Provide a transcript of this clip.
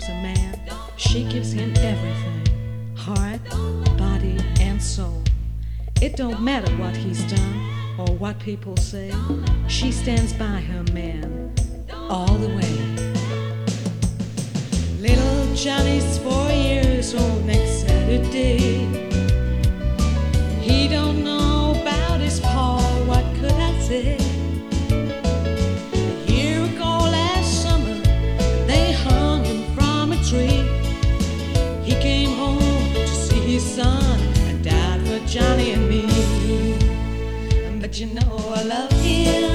loves a man, she gives him everything, heart, body, and soul. It don't matter what he's done or what people say, she stands by her man all the way. Little Johnny's 4 years old next Saturday. He don't know about his paw, what could I say? A year ago last summer, they hung him from a tree. He came home to see his son and died for Johnny and me. But you know I love him.